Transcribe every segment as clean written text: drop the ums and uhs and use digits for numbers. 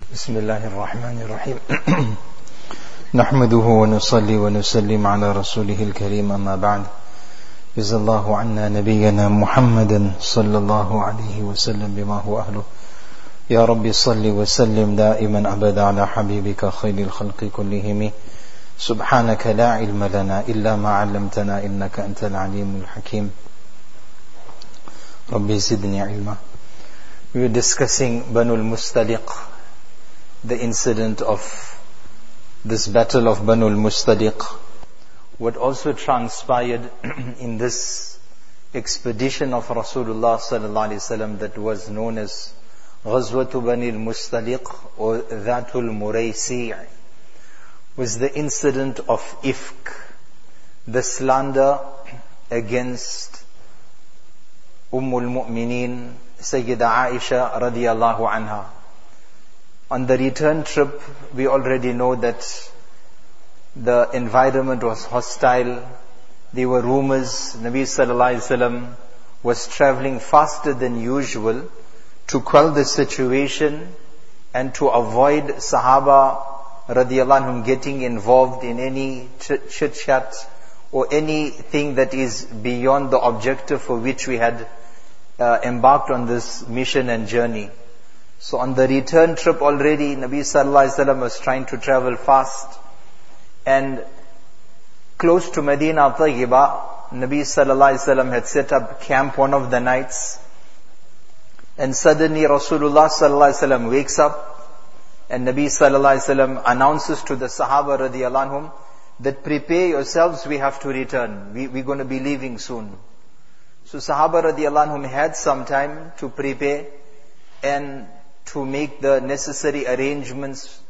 بسم الله الرحمن الرحيم نحمده ونصلي ونسلم على رسوله الكريم أما بعد جزا الله عنا نبينا محمدا صلى الله عليه وسلم بما هو أهله يا رب صل وسلم دائما أبدا على حبيبك خير الخلق كلهم سبحانك لا علم لنا إلا ما علمتنا إنك أنت العليم الحكيم ربي زدني علما. We were discussing Banu al-Mustaliq, the incident of this battle of Banu al-Mustaliq, what also transpired in this expedition of Rasulullah sallallahu alaihi wasallam that was known as Ghazwatu Bani al-Mustaliq or Dhatul Muraysi', was the incident of Ifk, the slander against al-Mu'mineen Sayyida Aisha radiyallahu anha. On the return trip, we already know that the environment was hostile. There were rumors. Nabi sallallahu alaihi wasallam was traveling faster than usual to quell the situation and to avoid Sahaba radiyallahu anhum getting involved in any chit-chat or anything that is beyond the objective for which we had embarked on this mission and journey. So on the return trip already, Nabi sallallahu alaihi wasallam was trying to travel fast, and close to Medina Tayyibah, Nabi sallallahu alaihi wasallam had set up camp one of the nights, and suddenly Rasulullah sallallahu alaihi wasallam wakes up, and Nabi sallallahu alaihi wasallam announces to the Sahaba radiyallahu anhum that prepare yourselves, we have to return. We're going to be leaving soon. So Sahaba radiyallahu anhum had some time to prepare and to make the necessary arrangements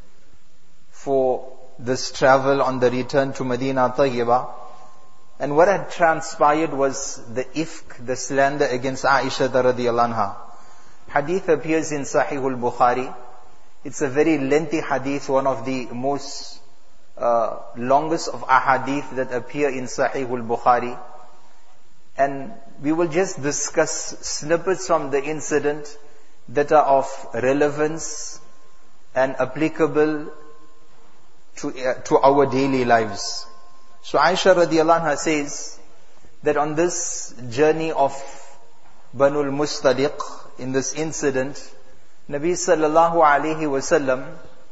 for this travel on the return to Medina Tayyibah. And what had transpired was the ifk, the slander against Aisha radiyallahu anha. Hadith appears in Sahih al-Bukhari. It's a very lengthy hadith, one of the most longest of ahadith that appear in Sahih al-Bukhari. And we will just discuss snippets from the incident that are of relevance and applicable to our daily lives. So Aisha radiyallahu anha says that on this journey of Banu al-Mustaliq, in this incident, Nabi sallallahu alaihi wasallam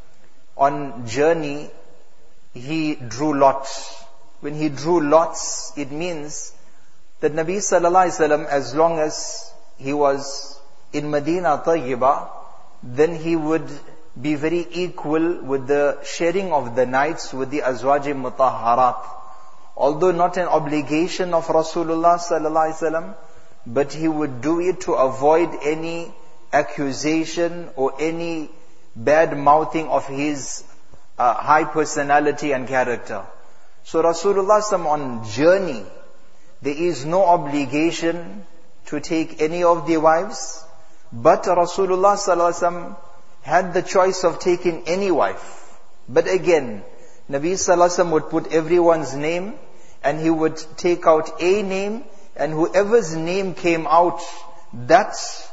on journey, he drew lots. When he drew lots, it means that Nabi sallallahu alaihi wasallam, as long as he was in Medina Tayyibah, then he would be very equal with the sharing of the nights with the Azwaj Mutahharat. Although not an obligation of Rasulullah sallallahu alaihi wasallam, but he would do it to avoid any accusation or any bad mouthing of his high personality and character. So Rasulullah sallallahu on journey, there is no obligation to take any of the wives, but Rasulullah sallallahu alaihi wasallam had the choice of taking any wife. But again, Nabi sallallahu alaihi wasallam would put everyone's name, and he would take out a name, and whoever's name came out, that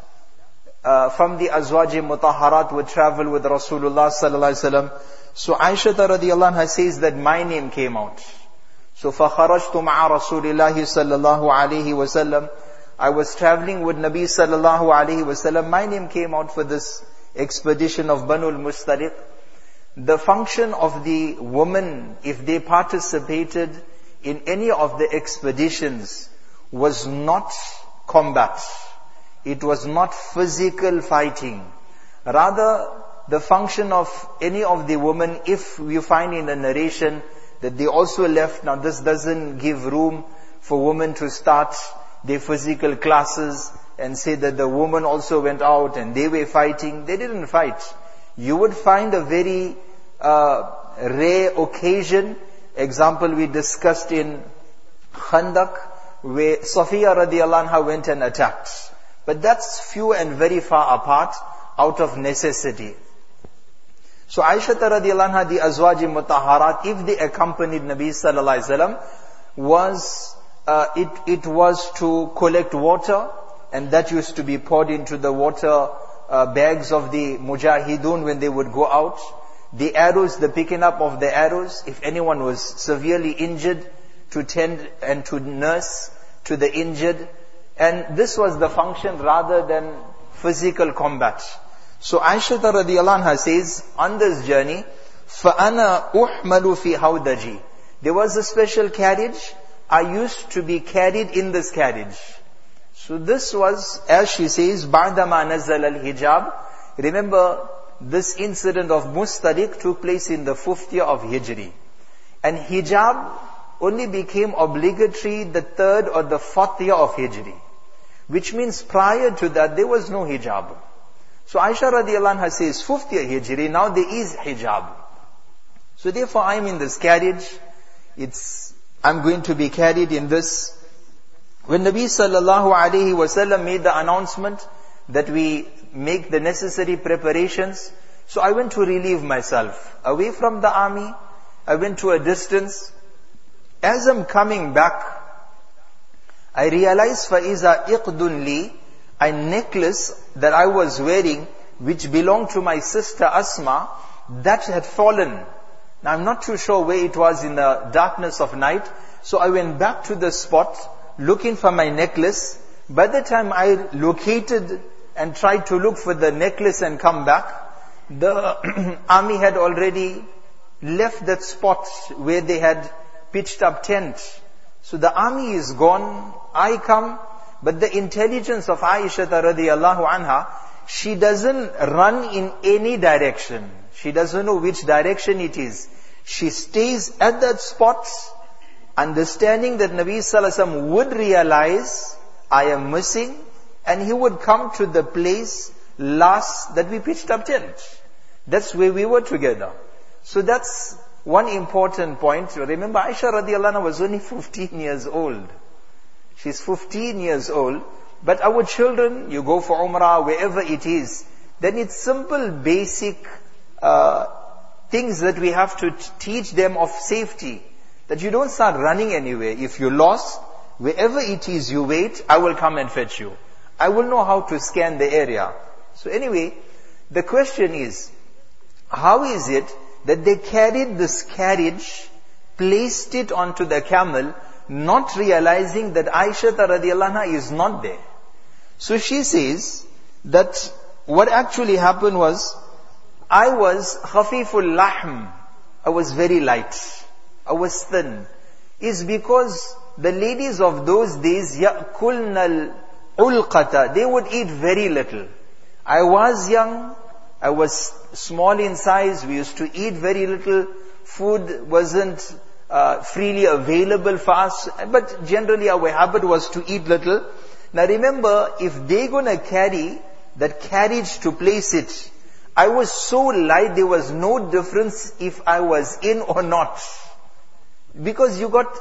from the Azwaj Mutahharat would travel with Rasulullah sallallahu alaihi wasallam. So Aisha radiyallahu anha says that my name came out. So فَخَرَجْتُ مَعَ رَسُولِ اللَّهِ صَلَّى اللَّهُ عَلَيْهِ وَسَلَّمَ. I was traveling with Nabi sallallahu alaihi wasallam. My name came out for this expedition of Banu al-Mustaliq. The function of the woman, if they participated in any of the expeditions, was not combat. It was not physical fighting. Rather, the function of any of the women, if you find in the narration that they also left, now this doesn't give room for women to start their physical classes and say that the woman also went out and they were fighting. They didn't fight. You would find a very rare occasion. Example we discussed in Khandaq, where Safiya radiyallahu anha went and attacked. But that's few and very far apart, out of necessity. So Aisha radiyallahu anha, the Azwaj Mutahharat, if they accompanied Nabi sallallahu alaihi wasallam, it was to collect water, and that used to be poured into the water bags of the mujahideen when they would go out. The arrows, the picking up of the arrows. If anyone was severely injured, to tend and to nurse to the injured. And this was the function rather than physical combat. So Aisha radhiyallahu anha says, on this journey, فَأَنَا أُحْمَلُ فِي هَوْدَجِي. There was a special carriage. I used to be carried in this carriage. So this was, as she says, بَعْدَمَا نَزَّلَ الْحِجَابِ. Remember, this incident of Mustariq took place in the 5th year of Hijri. And hijab only became obligatory the 3rd or the 4th year of Hijri. Which means prior to that, there was no hijab. So Aisha radhiyallahu anha says, 5th year Hijri, now there is hijab. So therefore I'm in this carriage. I'm going to be carried in this. When Nabi sallallahu alayhi wasallam made the announcement that we make the necessary preparations, so I went to relieve myself. Away from the army, I went to a distance. As I'm coming back, I realized فَإِذَا إِقْدٌ لِي, a necklace that I was wearing, which belonged to my sister Asma, that had fallen. Now I'm not too sure where it was in the darkness of night. So I went back to the spot, looking for my necklace. By the time I located and tried to look for the necklace and come back, the army had already left that spot where they had pitched up tent. So the army is gone, I come, but the intelligence of Aisha radhiyallahu anha, she doesn't run in any direction. She doesn't know which direction it is. She stays at that spot, understanding that Nabi sallallahu alaihi wasallam would realize, I am missing, and he would come to the place last that we pitched up tent. That's where we were together. So that's one important point. Remember, Aisha radhiyallahu anha was only 15 years old. She's 15 years old. But our children, you go for Umrah, wherever it is, then it's simple, basic things that we have to teach them of safety. That you don't start running anywhere. If you're lost, wherever it is you wait, I will come and fetch you. I will know how to scan the area. So anyway, the question is, how is it that they carried this carriage, placed it onto the camel, not realizing that Aisha radhiyallahu anha is not there? So she says that what actually happened was, I was khafiful lahm. I was very light. I was thin. Is because the ladies of those days, ya'kulna al-ulqata, they would eat very little. I was young. I was small in size. We used to eat very little. Food wasn't freely available for us. But generally our habit was to eat little. Now remember, if they're going to carry that carriage to place it, I was so light, there was no difference if I was in or not. Because you got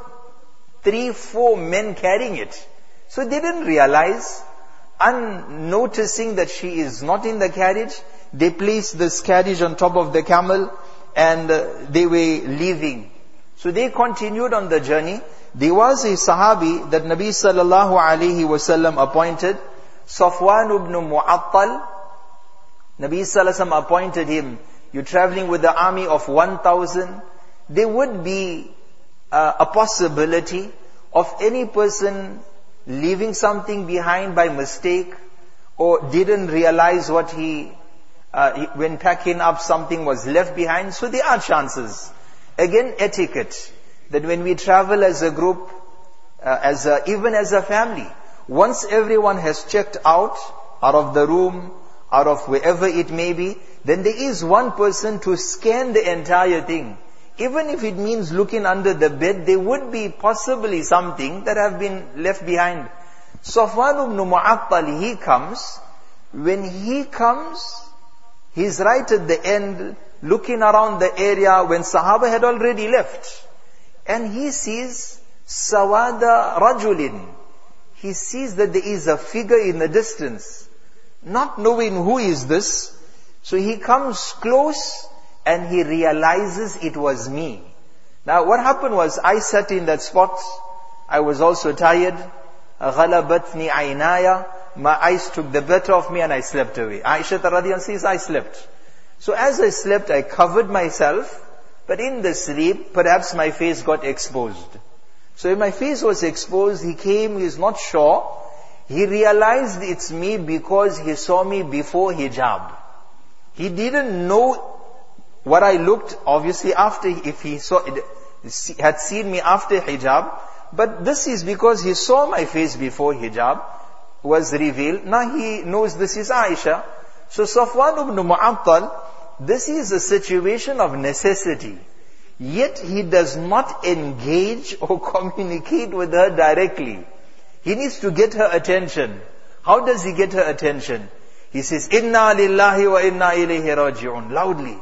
3-4 men carrying it. So they didn't realize, unnoticing that she is not in the carriage, they placed this carriage on top of the camel and they were leaving. So they continued on the journey. There was a Sahabi that Nabi sallallahu alaihi wasallam appointed, Safwan ibn Mu'attal. Nabi sallallahu alaihi wasallam appointed him. You're traveling with the army of 1,000. There would be a possibility of any person leaving something behind by mistake, or didn't realize what when packing up something was left behind. So there are chances. Again, etiquette, that when we travel as a group, even as a family, once everyone has checked out of the room, out of wherever it may be, then there is one person to scan the entire thing. Even if it means looking under the bed, there would be possibly something that have been left behind. Safwan ibn Mu'attal, he comes. When he comes, he's right at the end, looking around the area when Sahaba had already left. And he sees Sawada Rajulin. He sees that there is a figure in the distance. Not knowing who is this, so he comes close and he realizes it was me. Now what happened was, I sat in that spot. I was also tired. غَلَبَتْنِي عَيْنَايَ. my eyes took the better of me and I slept away. Aisha radiallahu anha says, I slept. So as I slept, I covered myself, but in the sleep, perhaps my face got exposed. So when my face was exposed, he came, he's not sure. He realized it's me because he saw me before hijab. He didn't know what I looked, obviously after, if he had seen me after hijab. But this is because he saw my face before hijab was revealed. Now he knows this is Aisha. So Safwan ibn Mu'attal, this is a situation of necessity. Yet he does not engage or communicate with her directly. He needs to get her attention. How does he get her attention? He says, Inna lillahi wa inna ilayhi raji'un. Loudly.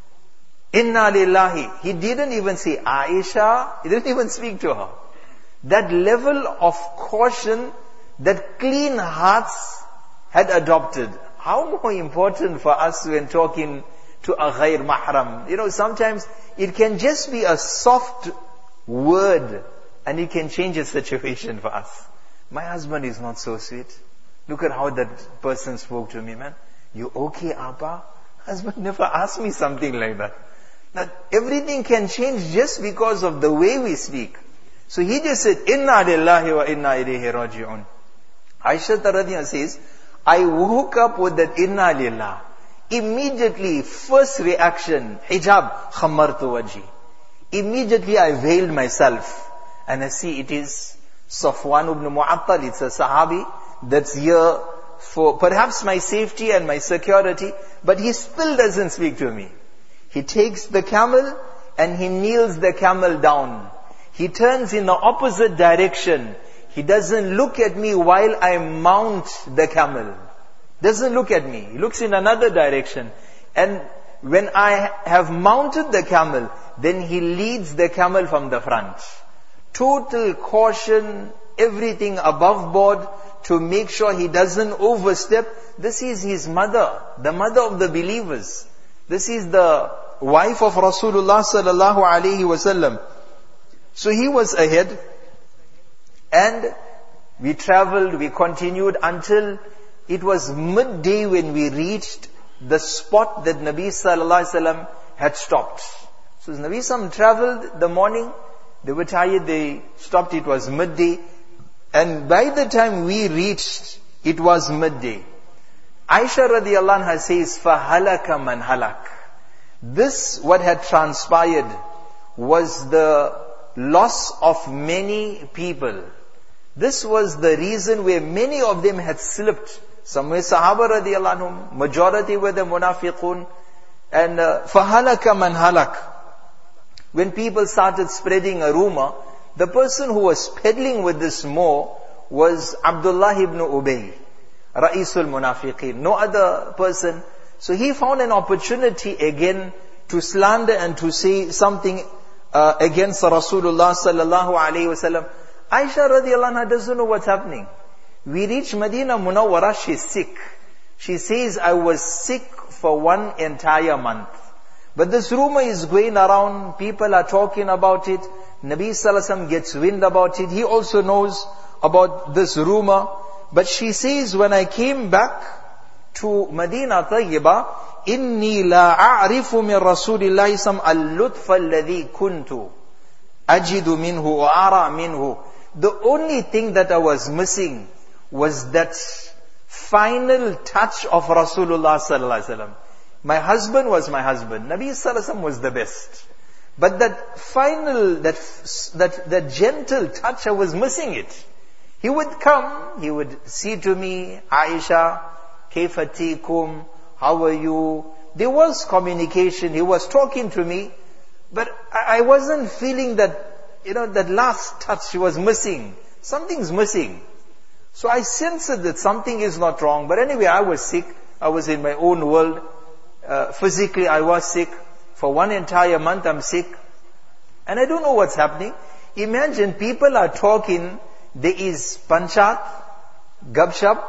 Inna lillahi. He didn't even say Aisha. He didn't even speak to her. That level of caution that clean hearts had adopted. How more important for us when talking to a ghair mahram. Sometimes it can just be a soft word and it can change a situation for us. My husband is not so sweet. Look at how that person spoke to me, man. You okay, Appa? Husband never asked me something like that. That everything can change just because of the way we speak. So he just said, Inna lillahi wa inna ilayhi raji'un. Aisha radhiyallahu says, I woke up with that Inna lillah. Immediately, first reaction, hijab, khammartu wajhi. Immediately I veiled myself. And I see it is Safwan ibn Mu'attal, it's a Sahabi that's here for perhaps my safety and my security, but he still doesn't speak to me. He takes the camel and he kneels the camel down. He turns in the opposite direction. He doesn't look at me while I mount the camel. Doesn't look at me. He looks in another direction. And when I have mounted the camel, then he leads the camel from the front. Total caution, everything above board to make sure he doesn't overstep. This is his mother, the mother of the believers. This is the wife of Rasulullah sallallahu alaihi wasallam. So he was ahead and we traveled, we continued until it was midday when we reached the spot that Nabi sallallahu alaihi wasallam had stopped. So Nabi sallallahu traveled the morning, they were tired, they stopped, it was midday. And by the time we reached, it was midday. Aisha radiallahu anha says, فَهَلَكَ مَنْ هَلَكَ. This, what had transpired, was the loss of many people. This was the reason where many of them had slipped. Some were Sahaba radiallahu anhum, majority were the munafiqun. And فَهَلَكَ مَنْ هَلَكَ. When people started spreading a rumor, the person who was peddling with this more was Abdullah ibn Ubay, Ra'isul Munafiqeen, no other person. So he found an opportunity again to slander and to say something against Rasulullah sallallahu alaihi wasallam. Aisha radiallahu anha doesn't know what's happening. We reach Medina Munawwara, she's sick. She says, I was sick for one entire month. But this rumor is going around, people are talking about it. Nabi sallallahu alaihi wasallam gets wind about it. He also knows about this rumor. But she says, when I came back to Medina Tayyiba, إِنِّي لَا أَعْرِفُ مِنْ رَسُولِ اللَّهِ سَمْ اللُّطْفَ الَّذِي كُنْتُ أَجِدُ مِنْهُ وَأَرَى مِنْهُ. The only thing that I was missing was that final touch of Rasulullah sallallahu alaihi wasallam. My husband was my husband. Nabi sallallahu alaihi wasallam was the best. But that final, that gentle touch, I was missing it. He would come, he would say to me, Aisha, Kayfatikum, how are you? There was communication, he was talking to me, but I wasn't feeling that, that last touch was missing. Something's missing. So I sensed that something is not wrong. But anyway, I was sick. I was in my own world. Physically, I was sick. For one entire month, I'm sick. And I don't know what's happening. Imagine people are talking. There is panchat, gabshap.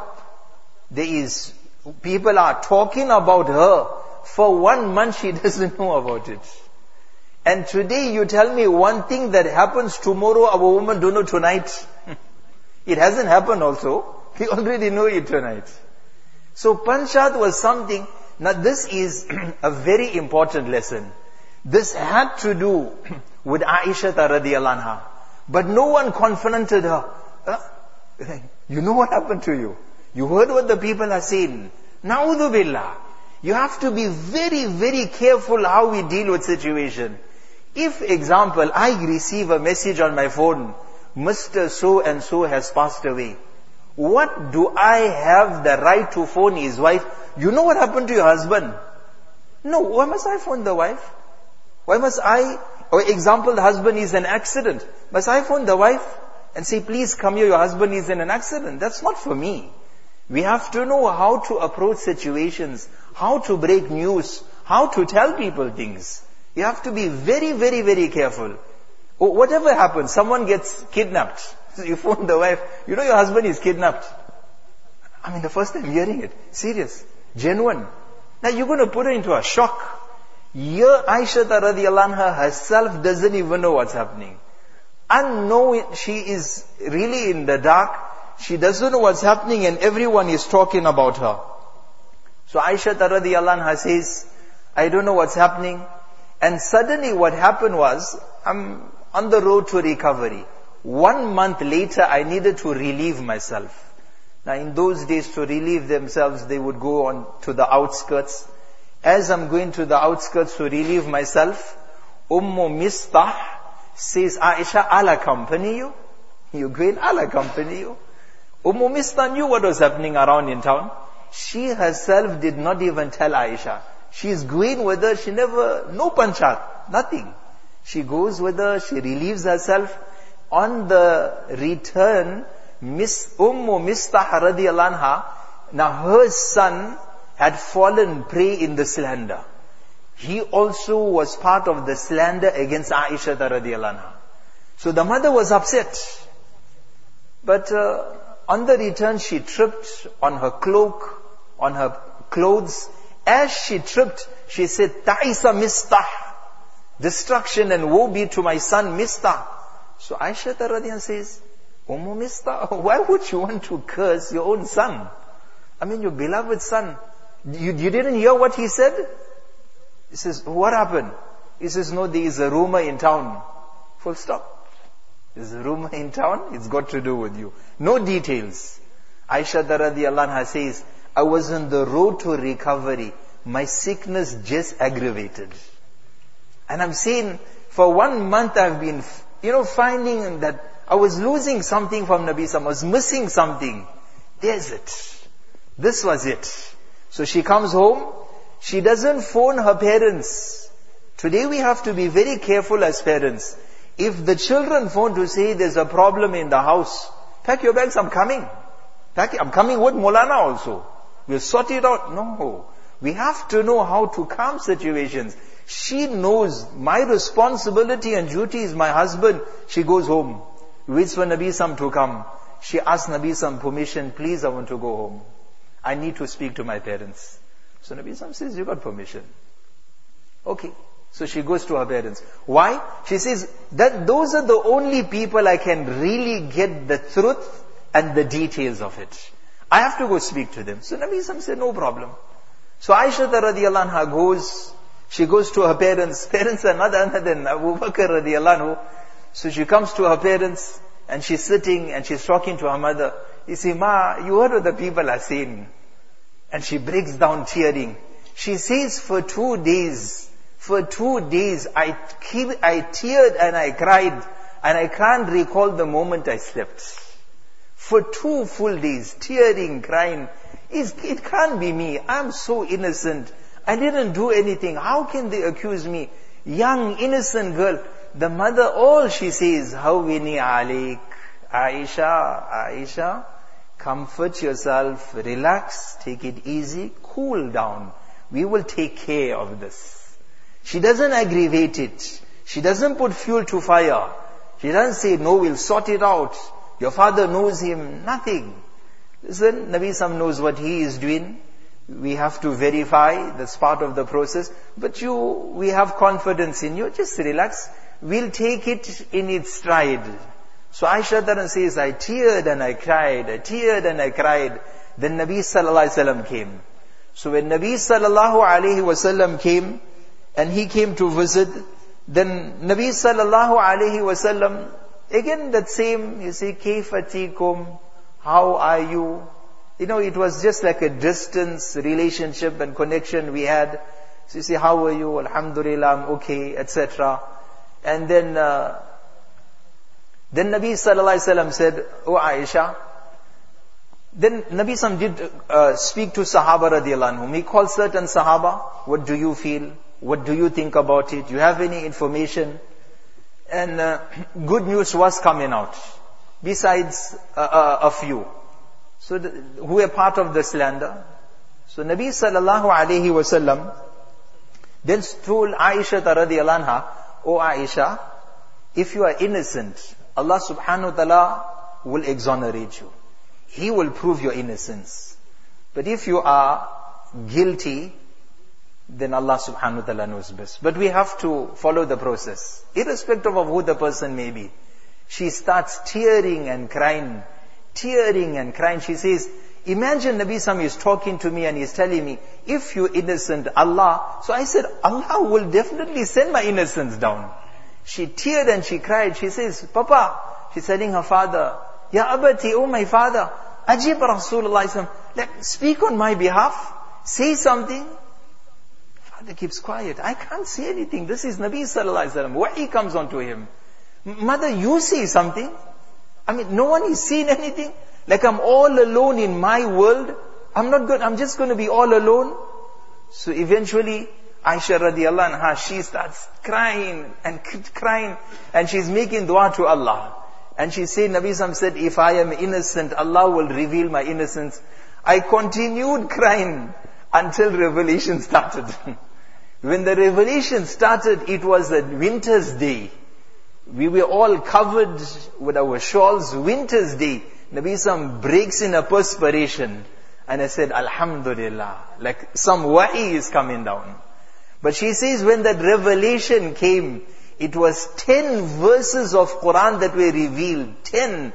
People are talking about her. For 1 month, she doesn't know about it. And today, you tell me one thing that happens tomorrow, our woman don't know tonight. It hasn't happened also. We already know it tonight. So Panchat was something. Now this is a very important lesson. This had to do with Aisha radhiyallahu anha. But no one confronted her. You know what happened to you? You heard what the people are saying. Na'udhu billah. You have to be very, very careful how we deal with situation. If, example, I receive a message on my phone, Mr. So-and-so has passed away. What do I have the right to phone his wife? You know what happened to your husband? No, why must I phone the wife? Why must I, or example, the husband is in an accident. Must I phone the wife and say, please come here, your husband is in an accident? That's not for me. We have to know how to approach situations, how to break news, how to tell people things. You have to be very, very, very careful. Whatever happens, someone gets kidnapped. So you phone the wife, you know your husband is kidnapped. I mean, the first time hearing it. Serious. Genuine. Now you're going to put her into a shock. Here Aisha radhiyallahu anha herself doesn't even know what's happening. Unknowing, she is really in the dark. She doesn't know what's happening and everyone is talking about her. So Aisha radhiyallahu anha says, I don't know what's happening. And suddenly what happened was, I'm on the road to recovery. 1 month later, I needed to relieve myself. Now in those days, to relieve themselves, they would go on to the outskirts. As I'm going to the outskirts to relieve myself, Mistah says, Aisha, I'll accompany you. You going, I'll accompany you. Mistah knew what was happening around in town. She herself did not even tell Aisha. She's going with her, she never, no panchat, nothing. She goes with her, she relieves herself. On the return, Mistah radhiyallahu anha, now her son had fallen prey in the slander. He also was part of the slander against Aisha radhiyallahu anha. So the mother was upset. But on the return, she tripped on her cloak, on her clothes. As she tripped, she said, Ta'isa Mistah. Destruction and woe be to my son Mistah. So Aisha radhiyallahu anha says, Mistah, why would you want to curse your own son? I mean, your beloved son. You didn't hear what he said? He says, what happened? He says, no, there is a rumor in town. Full stop. There's a rumor in town, it's got to do with you. No details. Aisha radhiyallahu anha says, I was on the road to recovery. My sickness just aggravated. And I'm saying, for 1 month I've been, finding that I was losing something from Nabi Sallallahu, I was missing something. There's it. This was it. So she comes home, she doesn't phone her parents. Today we have to be very careful as parents. If the children phone to say there's a problem in the house, pack your bags, I'm coming. I'm coming with Molana also. We'll sort it out. No. We have to know how to calm situations. She knows my responsibility and duty is my husband. She goes home. Waits for Nabi Sam to come. She asks Nabi Sam permission. Please, I want to go home. I need to speak to my parents. So Nabi Sam says, you got permission. Okay. So she goes to her parents. Why? She says that those are the only people I can really get the truth and the details of it. I have to go speak to them. So Nabi Sam said, no problem. So Aisha radhiyallahu anha goes, she goes to her parents. Parents are not other than Abu Bakr radhiyallahu anhu. So she comes to her parents and she's sitting and she's talking to her mother. You see, Ma, you heard what the people are saying. And she breaks down tearing. She says, for 2 days, I teared and I cried and I can't recall the moment I slept. For 2 full days, tearing, crying. It can't be me. I'm so innocent. I didn't do anything. How can they accuse me? Young, innocent girl. The mother, all she says, Hawini alik. Aisha, comfort yourself, relax, take it easy, cool down. We will take care of this. She doesn't aggravate it. She doesn't put fuel to fire. She doesn't say, no, we'll sort it out. Your father knows him. Nothing. Listen, Nabi Sam knows what he is doing. We have to verify. That's part of the process. But we have confidence in you. Just relax. We'll take it in its stride. So Aisha Taran says, I teared and I cried, I teared and I cried. Then Nabi sallallahu alaihi wasallam came. So when Nabi sallallahu alaihi wasallam came, and he came to visit, then Nabi sallallahu alaihi wasallam, again that same, you see, Kayfatikum, how are you? You know, it was just like a distance relationship and connection we had. So you see, how are you? Alhamdulillah, I'm okay, etc. And then Nabi sallallahu alaihi wasallam said, "O Aisha." Then Nabi sallam did speak to Sahaba radiallahu anhum. He called certain Sahaba. What do you feel? What do you think about it? Do you have any information? And good news was coming out. Besides a few. So who were part of the slander. So Nabi sallallahu alaihi wasallam then told Aisha radiallahu anha, "O Aisha, if you are innocent, Allah subhanahu wa ta'ala will exonerate you. He will prove your innocence. But if you are guilty, then Allah subhanahu wa ta'ala knows best." But we have to follow the process, irrespective of who the person may be. She starts tearing and crying. Tearing and crying. She says, imagine Nabi Sallam is talking to me and he's telling me, if you're innocent, Allah. So I said, Allah will definitely send my innocence down. She teared and she cried. She says, Papa, she's telling her father, Ya Abati, oh my father, Ajib Rasulullah Sallam, like, speak on my behalf. Say something. Father keeps quiet. I can't say anything. This is Nabi Sallallahu Alaihi Wasallam. Wahi comes onto him. Mother, you say something. I mean, no one is saying anything. Like I'm all alone in my world. I'm just going to be all alone. So eventually, Aisha radiallahu anha, she starts crying and crying. And she's making dua to Allah. And she said, Nabi Sallam said, if I am innocent, Allah will reveal my innocence. I continued crying until revelation started. When the revelation started, it was a winter's day. We were all covered with our shawls, winter's day. Nabi Sallam breaks in a perspiration. And I said, Alhamdulillah, like some wahi is coming down. But she says when that revelation came, it was 10 verses of Quran that were revealed. 10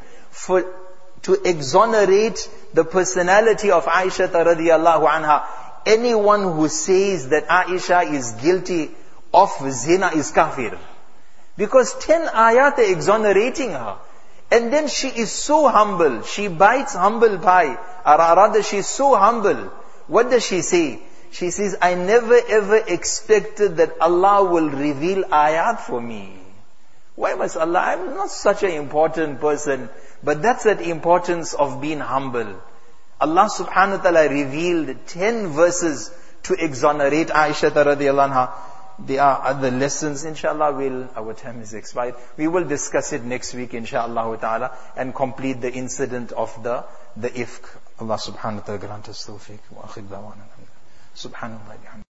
to exonerate the personality of Aisha radiallahu anha. Anyone who says that Aisha is guilty of zina is kafir. Because 10 ayat are exonerating her. And then she is so humble. She bites humble pie. Or rather, she is so humble. What does she say? She says, I never ever expected that Allah will reveal ayat for me. Why must Allah? I'm not such an important person. But that's the importance of being humble. Allah subhanahu wa ta'ala revealed 10 verses to exonerate Aisha radiallahu anha. There are other lessons, inshallah. Our time is expired. We will discuss it next week, inshallah ta'ala, and complete the incident of the ifk. Allah subhanahu wa ta'ala grant us tawfiq. Wa akhir dawana. Subhanallah.